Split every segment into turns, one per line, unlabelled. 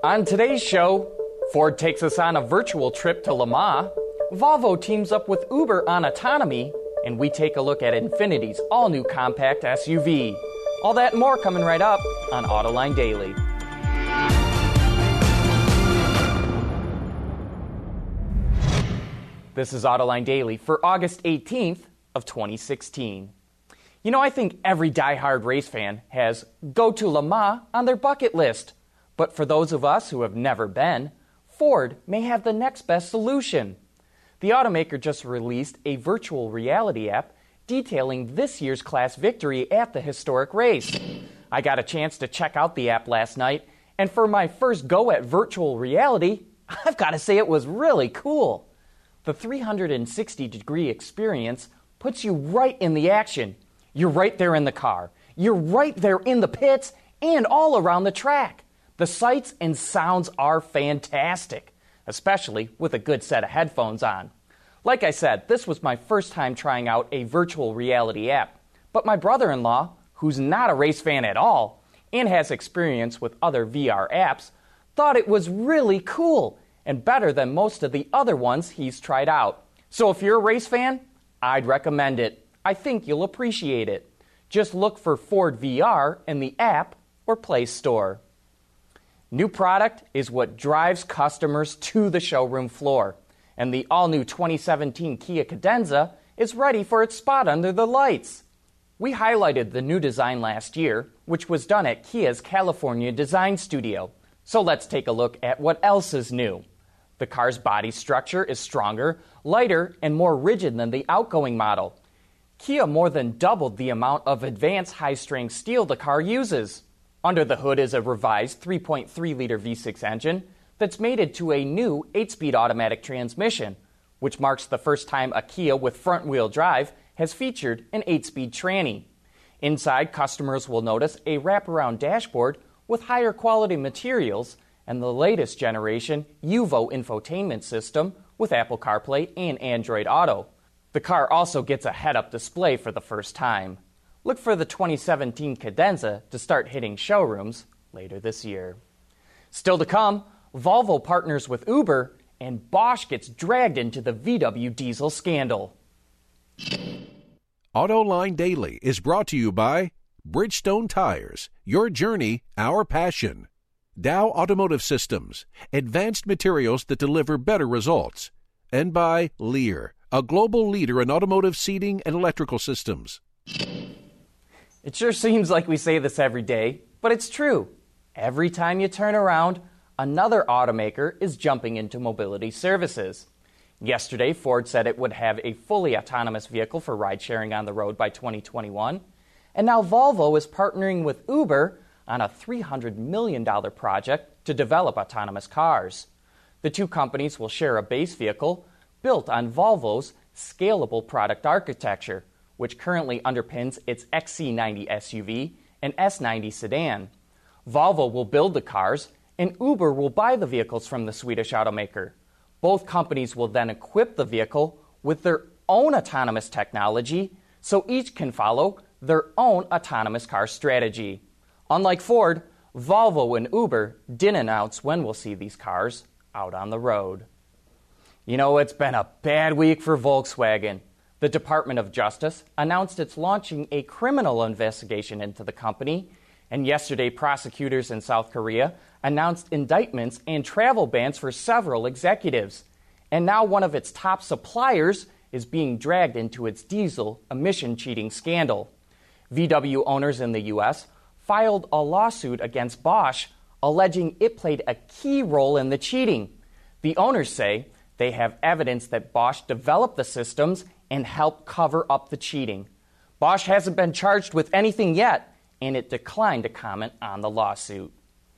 On today's show, Ford takes us on a virtual trip to Le Mans, Volvo teams up with Uber on autonomy, and we take a look at Infiniti's all-new compact SUV. All that and more coming right up on Autoline Daily. This is Autoline Daily for August 18th of 2016. You know, I think every die-hard race fan has go to Le Mans on their bucket list. But for those of us who have never been, Ford may have the next best solution. The automaker just released a virtual reality app detailing this year's class victory at the historic race. I got a chance to check out the app last night, and for my first go at virtual reality, I've got to say it was really cool. The 360-degree experience puts you right in the action. You're right there in the car. You're right there in the pits and all around the track. The sights and sounds are fantastic, especially with a good set of headphones on. Like I said, this was my first time trying out a virtual reality app, but my brother-in-law, who's not a race fan at all and has experience with other VR apps, thought it was really cool and better than most of the other ones he's tried out. So if you're a race fan, I'd recommend it. I think you'll appreciate it. Just look for Ford VR in the app or Play Store. New product is what drives customers to the showroom floor, and the all-new 2017 Kia Cadenza is ready for its spot under the lights. We highlighted the new design last year, which was done at Kia's California Design Studio. So let's take a look at what else is new. The car's body structure is stronger, lighter, and more rigid than the outgoing model. Kia more than doubled the amount of advanced high-strength steel the car uses. Under the hood is a revised 3.3-liter V6 engine that's mated to a new 8-speed automatic transmission, which marks the first time a Kia with front-wheel drive has featured an 8-speed tranny. Inside, customers will notice a wraparound dashboard with higher quality materials and the latest generation UVO infotainment system with Apple CarPlay and Android Auto. The car also gets a head-up display for the first time. Look for the 2017 Cadenza to start hitting showrooms later this year. Still to come, Volvo partners with Uber, and Bosch gets dragged into the VW diesel scandal.
Autoline Daily is brought to you by Bridgestone Tires, your journey, our passion. Dow Automotive Systems, advanced materials that deliver better results. And by Lear, a global leader in automotive seating and electrical systems.
It sure seems like we say this every day, but it's true. Every time you turn around, another automaker is jumping into mobility services. Yesterday, Ford said it would have a fully autonomous vehicle for ride-sharing on the road by 2021. And now Volvo is partnering with Uber on a $300 million project to develop autonomous cars. The two companies will share a base vehicle built on Volvo's scalable product architecture, which currently underpins its XC90 SUV and S90 sedan. Volvo will build the cars, and Uber will buy the vehicles from the Swedish automaker. Both companies will then equip the vehicle with their own autonomous technology, so each can follow their own autonomous car strategy. Unlike Ford, Volvo and Uber didn't announce when we'll see these cars out on the road. You know, it's been a bad week for Volkswagen. The Department of Justice announced it's launching a criminal investigation into the company, and yesterday prosecutors in South Korea announced indictments and travel bans for several executives. And now one of its top suppliers is being dragged into its diesel emission cheating scandal. VW owners in the U.S. filed a lawsuit against Bosch, alleging it played a key role in the cheating. The owners say they have evidence that Bosch developed the systems and help cover up the cheating. Bosch hasn't been charged with anything yet, and it declined to comment on the lawsuit.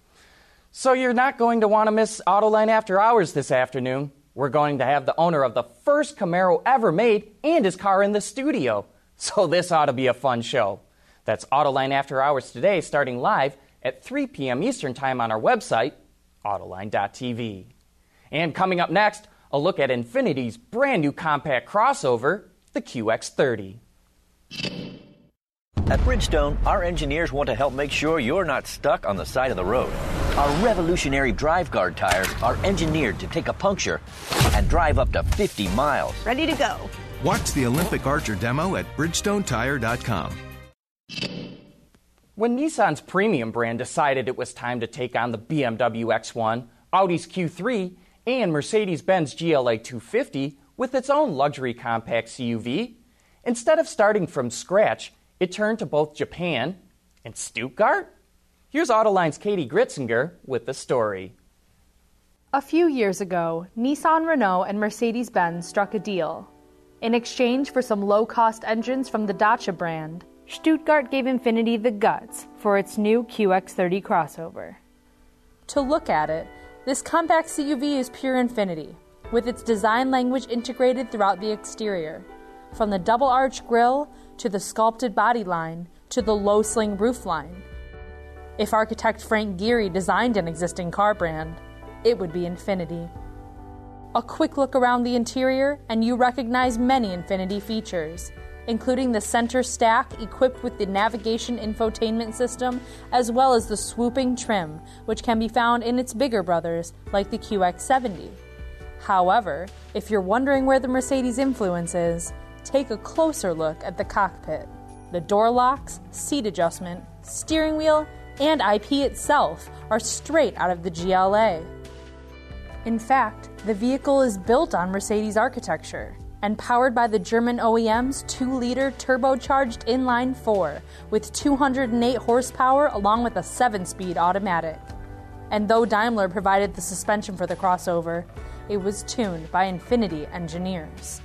So you're not going to want to miss Autoline After Hours this afternoon. We're going to have the owner of the first Camaro ever made and his car in the studio. So this ought to be a fun show. That's Autoline After Hours today, starting live at 3 p.m. Eastern Time on our website, Autoline.tv. And coming up next, a look at Infiniti's brand new compact crossover, the QX30.
At Bridgestone, our engineers want to help make sure you're not stuck on the side of the road. Our revolutionary Drive Guard tires are engineered to take a puncture and drive up to 50 miles.
Ready to go.
Watch the Olympic Archer demo at BridgestoneTire.com.
When Nissan's premium brand decided it was time to take on the BMW X1, Audi's Q3, and Mercedes-Benz GLA 250 with its own luxury compact CUV, instead of starting from scratch, it turned to both Japan and Stuttgart? Here's Autoline's Katie Gritzinger with the story.
A few years ago, Nissan, Renault, and Mercedes-Benz struck a deal. In exchange for some low-cost engines from the Dacia brand, Stuttgart gave Infiniti the guts for its new QX30 crossover. To look at it, this compact CUV is pure Infiniti, with its design language integrated throughout the exterior, from the double-arch grille to the sculpted body line to the low-sling roofline. If architect Frank Gehry designed an existing car brand, it would be Infiniti. A quick look around the interior and you recognize many Infiniti features, including the center stack equipped with the navigation infotainment system, as well as the swooping trim, which can be found in its bigger brothers, like the QX70. However, if you're wondering where the Mercedes influence is, take a closer look at the cockpit. The door locks, seat adjustment, steering wheel, and IP itself are straight out of the GLA. In fact, the vehicle is built on Mercedes architecture and powered by the German OEM's 2-liter turbocharged inline-4 with 208 horsepower along with a 7-speed automatic. And though Daimler provided the suspension for the crossover, it was tuned by Infiniti engineers.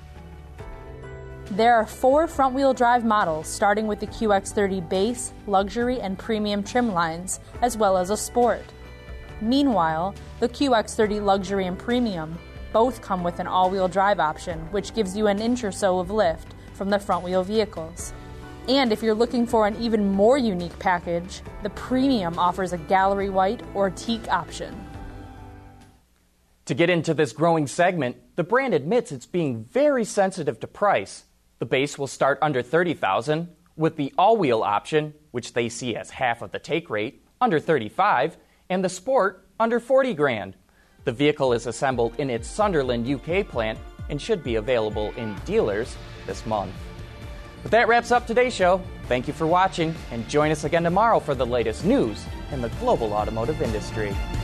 There are 4 front-wheel drive models starting with the QX30 base, luxury, and premium trim lines, as well as a sport. Meanwhile, the QX30 luxury and premium both come with an all-wheel drive option, which gives you an inch or so of lift from the front-wheel vehicles. And if you're looking for an even more unique package, the premium offers a gallery white or teak option.
To get into this growing segment, the brand admits it's being very sensitive to price. The base will start under $30,000, with the all-wheel option, which they see as half of the take rate, under $35,000, and the sport under $40,000. The vehicle is assembled in its Sunderland, UK plant and should be available in dealers this month. But that wraps up today's show. Thank you for watching, and join us again tomorrow for the latest news in the global automotive industry.